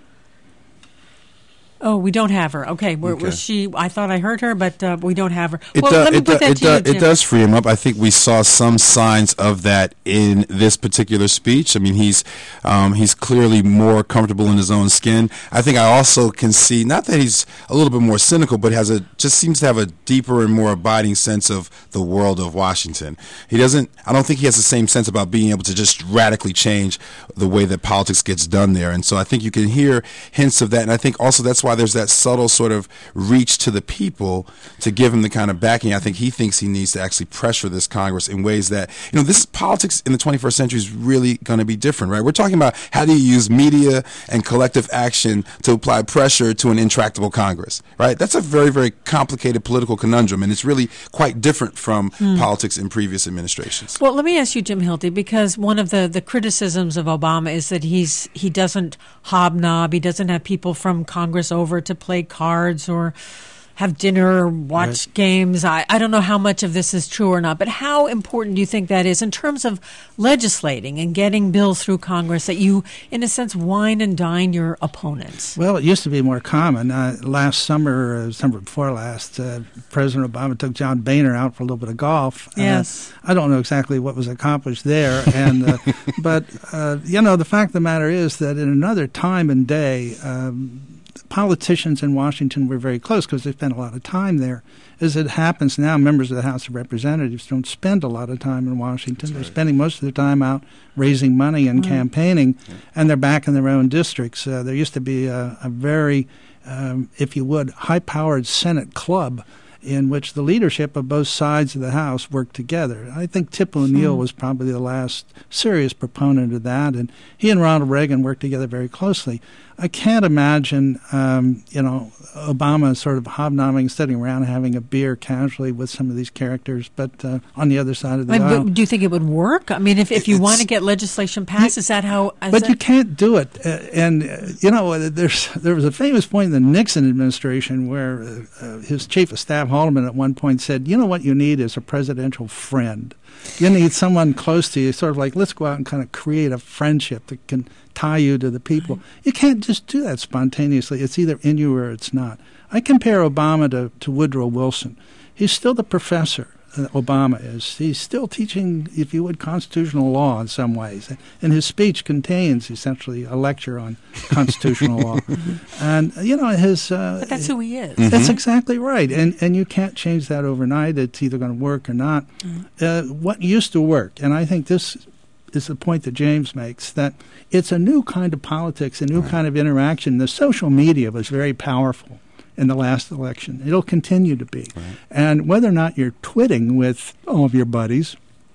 Oh, we don't have her. Okay, where Okay. was she? I thought I heard her, but uh, we don't have her. It, well, do, let me it, put do, that it, to do, you, it Jim. does free him up. I think we saw some signs of that in this particular speech. I mean, he's um, he's clearly more comfortable in his own skin. I think I also can see, not that he's a little bit more cynical, but has a just seems to have a deeper and more abiding sense of the world of Washington. He doesn't. I don't think he has the same sense about being able to just radically change the way that politics gets done there. And so I think you can hear hints of that. And I think also that's why there's that subtle sort of reach to the people to give him the kind of backing I think he thinks he needs to actually pressure this Congress in ways that, you know, this politics in the twenty-first century is really going to be different, right? We're talking about how do you use media and collective action to apply pressure to an intractable Congress, right? That's a very, very complicated political conundrum, and it's really quite different from Hmm. politics in previous administrations. Well, let me ask you, Jim Hilty, because one of the, the criticisms of Obama is that he's he doesn't hobnob, he doesn't have people from Congress over to play cards or have dinner, watch Right. games. I, I don't know how much of this is true or not, but how important do you think that is in terms of legislating and getting bills through Congress that you, in a sense, wine and dine your opponents? Well, it used to be more common. Uh, last summer, uh, summer before last, uh, President Obama took John Boehner out for a little bit of golf. Yes. Uh, I don't know exactly what was accomplished there, and uh, but uh, you know, the fact of the matter is that in another time and day, um, politicians in Washington were very close because they spent a lot of time there. As it happens now, members of the House of Representatives don't spend a lot of time in Washington. They're spending most of their time out raising money and Right. campaigning, and they're back in their own districts. Uh, there used to be a, a very, um, if you would, high-powered Senate club in which the leadership of both sides of the House worked together. I think Tip O'Neill was probably the last serious proponent of that, and he and Ronald Reagan worked together very closely. I can't imagine, um, you know, Obama sort of hobnobbing, sitting around having a beer casually with some of these characters, but uh, on the other side of the I mean, aisle. but do you think it would work? I mean, if, if you want to get legislation passed, is that how? Is But that, you can't do it. Uh, and, uh, you know, uh, there's there was a famous point in the Nixon administration where uh, uh, his chief of staff, Haldeman, at one point said, you know what you need is a presidential friend. You need someone close to you, sort of like, let's go out and kind of create a friendship that can tie you to the people. You can't just do that spontaneously. It's either in you or it's not. I compare Obama to, to Woodrow Wilson. He's still the professor. Uh, Obama is. He's still teaching, if you would, constitutional law in some ways. And his speech contains essentially a lecture on constitutional law. And, you know, his... Uh, but that's who he is. That's exactly right. And and you can't change that overnight. It's either going to work or not. Mm-hmm. Uh, what used to work, and I think this is the point that James makes, that it's a new kind of politics, a new kind of interaction. The social media was very powerful in the last election. It'll continue to be. Right. And whether or not you're twitting with all of your buddies,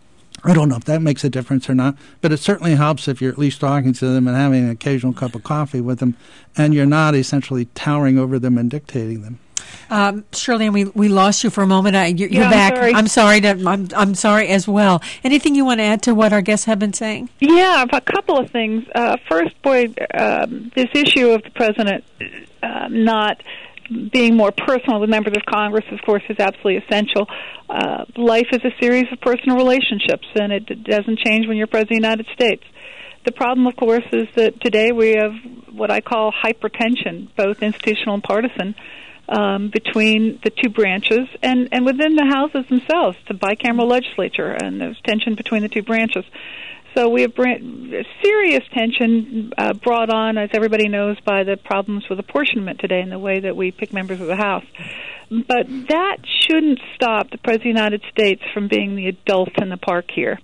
I don't know if that makes a difference or not, but it certainly helps if you're at least talking to them and having an occasional cup of coffee with them, and you're not essentially towering over them and dictating them. Um, Shirley, we we lost you for a moment. I, you're, Yeah, you're I'm back. sorry. I'm sorry. To, I'm I'm sorry as well. Anything you want to add to what our guests have been saying? Yeah, a couple of things. Uh, first, boy, um, this issue of the president uh, not being more personal with members of Congress, of course, is absolutely essential. Uh, life is a series of personal relationships, and it d- doesn't change when you're president of the United States. The problem, of course, is that today we have what I call hypertension, both institutional and partisan, um, between the two branches and, and within the houses themselves, the bicameral legislature, and there's tension between the two branches. So we have br- serious tension uh, brought on, as everybody knows, by the problems with apportionment today and the way that we pick members of the House. But that shouldn't stop the President of the United States from being the adult in the park here.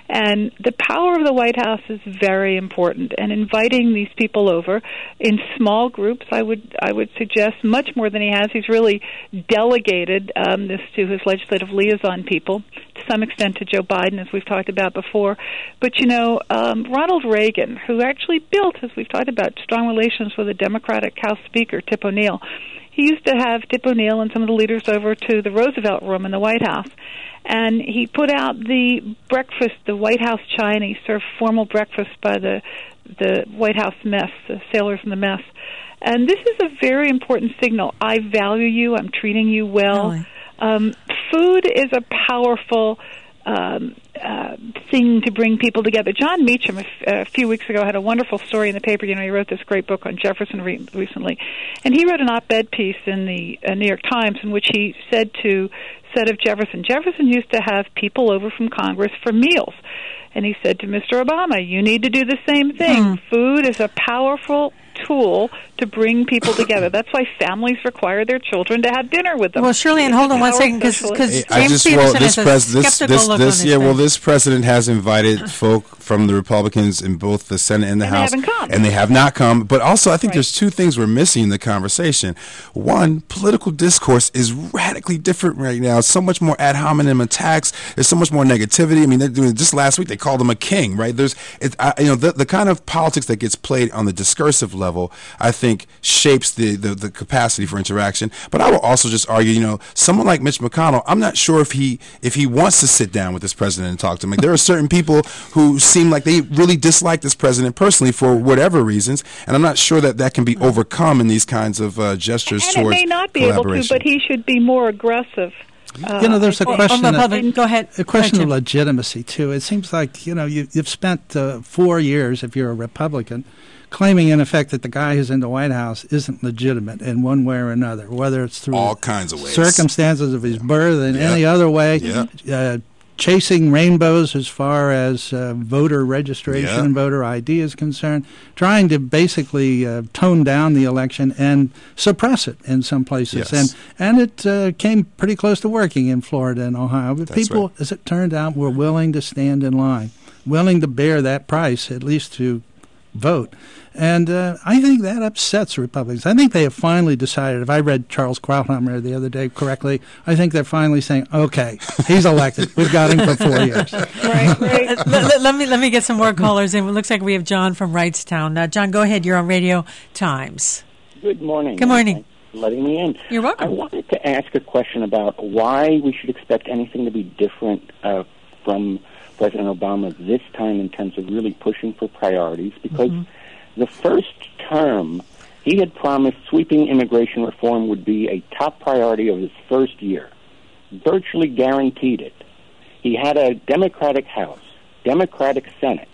And the power of the White House is very important. And inviting these people over in small groups, I would I would suggest much more than he has. He's really delegated um, this to his legislative liaison people, to some extent to Joe Biden, as we've talked about before. But, you know, um, Ronald Reagan, who actually built, as we've talked about, strong relations with the Democratic House Speaker, Tip O'Neill, he used to have Tip O'Neill and some of the leaders over to the Roosevelt Room in the White House. And he put out the breakfast, the White House china. He served formal breakfast by the the White House mess, the sailors in the mess. And this is a very important signal. I value you. I'm treating you well. Really? Um, food is a powerful um, uh, thing to bring people together. John Meacham, a, f- a few weeks ago, had a wonderful story in the paper. You know, he wrote this great book on Jefferson re- recently. And he wrote an op-ed piece in the uh, New York Times in which he said to said of Jefferson, Jefferson used to have people over from Congress for meals. And he said to Mister Obama, you need to do the same thing. Mm. Food is a powerful tool to bring people together. That's why families require their children to have dinner with them. Well, Shirley, and hold on one second, because James I just, Peterson well, this has pres- a this, skeptical this, look this, on his yeah, face. well, this president has invited folk from the Republicans in both the Senate and the and House, they haven't come. and they have not come. But also, I think Right. there's two things we're missing in the conversation. One, political discourse is radically different right now. So much more ad hominem attacks. There's so much more negativity. I mean, they're doing just last week they called him a king, right? There's, it, I, you know, the the kind of politics that gets played on the discursive level, I think. think shapes the, the, the capacity for interaction. But I will also just argue, you know, someone like Mitch McConnell, I'm not sure if he if he wants to sit down with this president and talk to him. Like, there are certain people who seem like they really dislike this president personally for whatever reasons, and I'm not sure that that can be overcome in these kinds of uh, gestures and towards it may not be able to, but he should be more aggressive. Uh, you know, there's a question. Oh, of, go ahead. A question go ahead, of legitimacy too. It seems like you know you, you've spent uh, four years, if you're a Republican, claiming in effect that the guy who's in the White House isn't legitimate in one way or another, whether it's through all kinds of ways, circumstances of his birth, and yep. any other way. Yep. Uh, chasing rainbows as far as uh, voter registration yeah. and voter I D is concerned, trying to basically uh, tone down the election and suppress it in some places. Yes. And and it uh, came pretty close to working in Florida and Ohio. But That's people, right. as it turned out, were willing to stand in line, willing to bear that price, at least to vote. And uh, I think that upsets Republicans. I think they have finally decided, if I read Charles Krauthammer the other day correctly, I think they're finally saying, okay, he's elected. We've got him for four years. Right, right. let, let, let me let me get some more callers in. It looks like we have John from Wrightstown. Uh, John, go ahead. You're on Radio Times. Good morning. Good morning. Thanks for letting me in. You're welcome. I wanted to ask a question about why we should expect anything to be different uh, from President Obama this time in terms of really pushing for priorities, because mm-hmm. the first term, he had promised sweeping immigration reform would be a top priority of his first year, virtually guaranteed it. He had a Democratic House, Democratic Senate,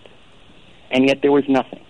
and yet there was nothing.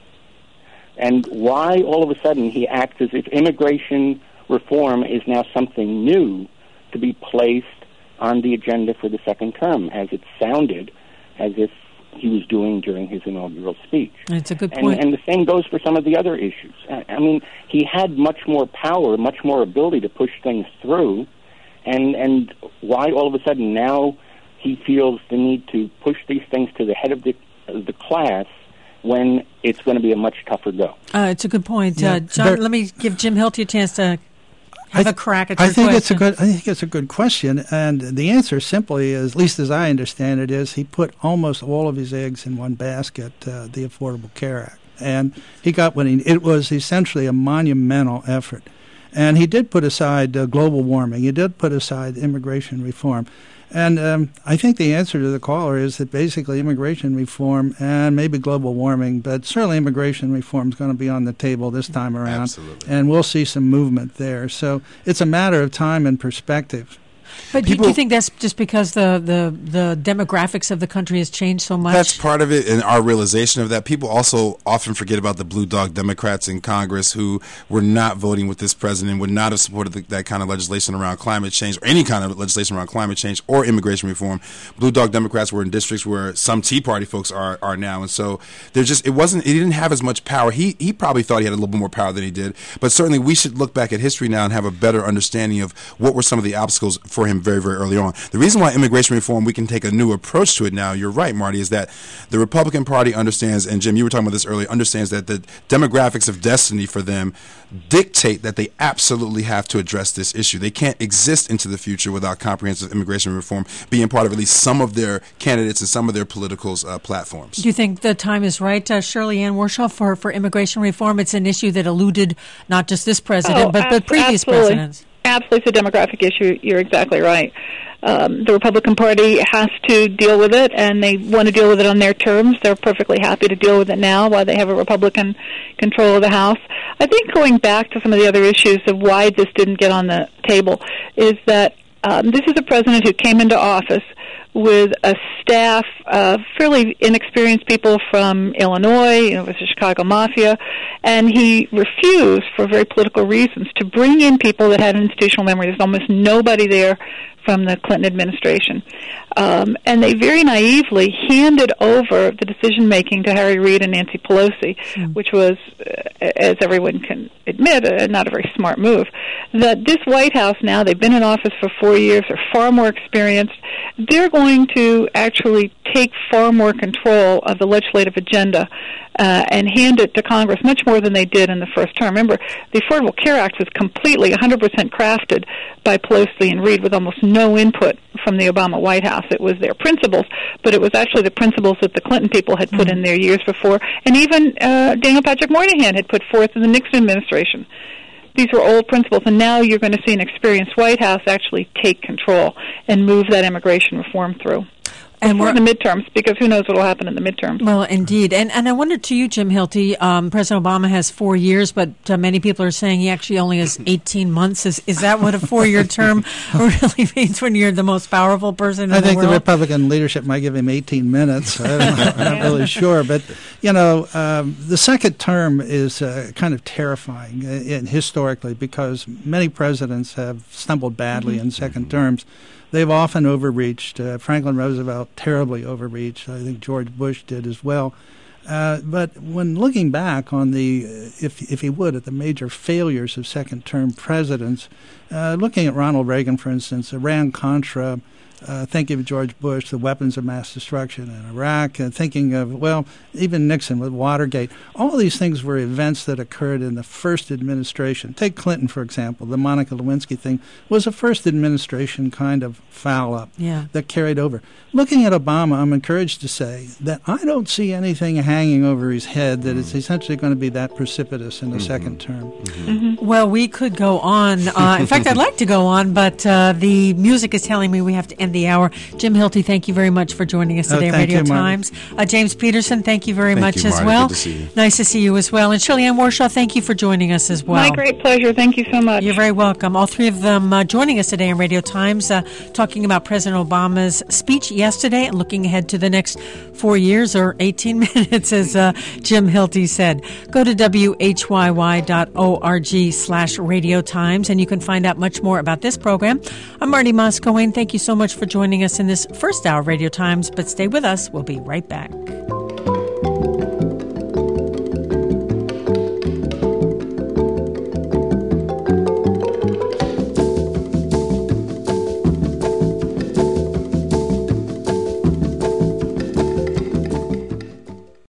And why all of a sudden he acts as if immigration reform is now something new to be placed on the agenda for the second term, as it sounded as if he was doing during his inaugural speech. That's a good and, point. and the same goes for some of the other issues. I, I mean, he had much more power, much more ability to push things through, and and why all of a sudden now he feels the need to push these things to the head of the, of the class when it's going to be a much tougher go? Uh, it's a good point. Yeah. Uh, John, There- let me give Jim Hilty a chance to have I, a crack at I your think question. it's a good. I think it's a good question, and the answer simply is, at least as I understand it, is he put almost all of his eggs in one basket, uh, the Affordable Care Act, and he got what he. It was essentially a monumental effort, and he did put aside uh, global warming. He did put aside immigration reform. And um, I think the answer to the caller is that basically immigration reform and maybe global warming, but certainly immigration reform is going to be on the table this time around. Absolutely. And we'll see some movement there. So it's a matter of time and perspective. But do, do you think that's just because the, the, the demographics of the country has changed so much? That's part of it, and our realization of that. People also often forget about the blue dog Democrats in Congress who were not voting with this president, would not have supported the, that kind of legislation around climate change, or any kind of legislation around climate change or immigration reform. Blue dog Democrats were in districts where some Tea Party folks are are now, and so they're just it wasn't. He didn't have as much power. He he probably thought he had a little bit more power than he did. But certainly, we should look back at history now and have a better understanding of what were some of the obstacles for for him very, very early on. The reason why immigration reform, we can take a new approach to it now, you're right, Marty, is that the Republican Party understands, and Jim, you were talking about this earlier, understands that the demographics of destiny for them dictate that they absolutely have to address this issue. They can't exist into the future without comprehensive immigration reform being part of at least some of their candidates and some of their political uh, platforms. Do you think the time is right, uh, Shirley Ann Warshaw, for, for immigration reform? It's an issue that eluded not just this president, oh, but, but previous absolutely. presidents. Absolutely, it's a demographic issue. You're exactly right. Um, the Republican Party has to deal with it, and they want to deal with it on their terms. They're perfectly happy to deal with it now while they have a Republican control of the House. I think going back to some of the other issues of why this didn't get on the table is that um, this is a president who came into office with a staff of fairly inexperienced people from Illinois, you know, with the Chicago Mafia, and he refused, for very political reasons, to bring in people that had institutional memory. There's almost nobody there from the Clinton administration. Um, and they very naively handed over the decision-making to Harry Reid and Nancy Pelosi, mm. which was, uh, as everyone can admit, uh, not a very smart move. That this White House now, they've been in office for four years, they're far more experienced. They're going to actually take far more control of the legislative agenda uh, and hand it to Congress much more than they did in the first term. Remember, the Affordable Care Act was completely one hundred percent crafted by Pelosi and Reid with almost no input from the Obama White House. It was their principles, but it was actually the principles that the Clinton people had put mm-hmm. in there years before, and even uh, Daniel Patrick Moynihan had put forth in the Nixon administration. These were old principles, and now you're going to see an experienced White House actually take control and move that immigration reform through. And we're in the midterms, because who knows what will happen in the midterms. Well, indeed. And and I wonder to you, Jim Hilty, um, President Obama has four years, but uh, many people are saying he actually only has eighteen months. Is is that what a four-year term really means when you're the most powerful person in I the world? think the Republican leadership might give him eighteen minutes. I don't know, I'm not really sure. But, you know, um, the second term is uh, kind of terrifying uh, in, historically, because many presidents have stumbled badly mm-hmm. in second terms. They've often overreached. Uh, Franklin Roosevelt terribly overreached. I think George Bush did as well. Uh, but when looking back on the, uh, if if you would, at the major failures of second-term presidents, uh, looking at Ronald Reagan, for instance, Iran-Contra, uh, thinking of George Bush, the weapons of mass destruction in Iraq, and thinking of, well, even Nixon with Watergate. All of these things were events that occurred in the first administration. Take Clinton, for example. The Monica Lewinsky thing was a first administration kind of foul-up yeah. that carried over. Looking at Obama, I'm encouraged to say that I don't see anything hanging over his head that is essentially going to be that precipitous in the mm-hmm. second term. Mm-hmm. Mm-hmm. Well, we could go on. Uh, in fact, I'd like to go on, but uh, the music is telling me we have to end the hour. Jim Hilty, thank you very much for joining us today oh, on Radio you, Times. Uh, James Peterson, thank you very thank much you, as Marty. well. Good to see you. Nice to see you as well. And Shirley Ann Warshaw, thank you for joining us as well. My great pleasure. Thank you so much. You're very welcome. All three of them uh, joining us today on Radio Times, uh, talking about President Obama's speech yesterday and looking ahead to the next four years or eighteen minutes, as uh, Jim Hilty said. Go to W H Y Y dot org slash Radio Times, and you can find out much more about this program. I'm Marty Moscowane. Thank you so much for joining us in this first hour of Radio Times, but stay with us. We'll be right back.